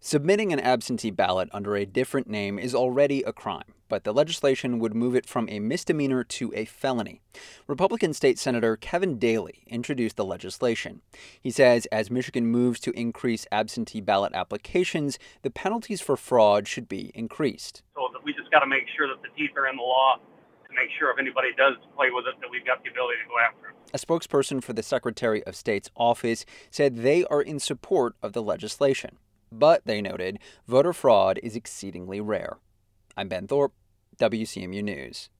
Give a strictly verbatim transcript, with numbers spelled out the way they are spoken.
Submitting an absentee ballot under a different name is already a crime, but the legislation would move it from a misdemeanor to a felony. Republican State Senator Kevin Daly introduced the legislation. He says as Michigan moves to increase absentee ballot applications, the penalties for fraud should be increased. So that we just got to make sure that the teeth are in the law to make sure if anybody does play with it, that we've got the ability to go after them. A spokesperson for the Secretary of State's office said they are in support of the legislation. But, they noted, voter fraud is exceedingly rare. I'm Ben Thorpe, W C M U News.